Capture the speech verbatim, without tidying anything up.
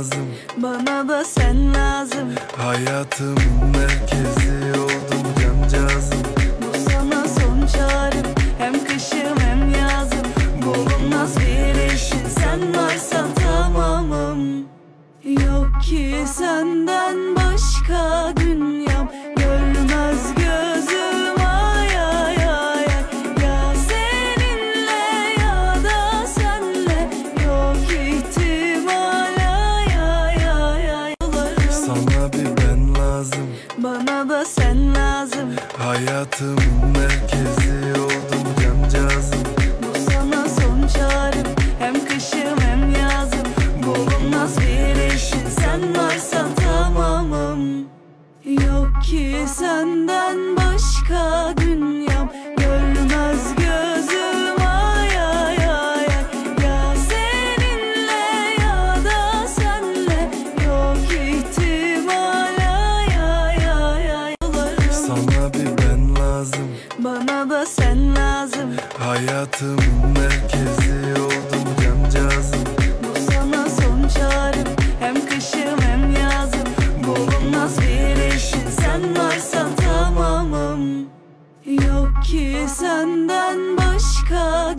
lazım, bana da sen lazım. hayatımın merkezi oldum cancağızım. Bu sana son çağrım, hem kışım hem yazım. Bulunmaz bir eşin, sen varsan tamamım. Yok ki senden başka dünyam, görmez gözüm ay ay ay. Ya seninle ya da senle, yok ihtimal ay ay ay ay. Sana bir ben lazım, Bana da sen lazım. hayatımın merkezi oldum cancağızım. Bu sana son çağrım, hem kışım hem yazım. Bulunmaz bir eşin, sen varsan tamamım. Yok ki senden başka dünyam, görmez gözüm ay ay ay. Ya seninle ya da senle, yok ihtimal ay ay ay ay. Sana bir ben lazım, Bana da sen lazım. hayatımın merkezi oldum cancağızım. Bu sana son çağrım, hem kışım hem yazım. Bulunmaz bir eşin, sen varsan tamamım. Yok ki senden başka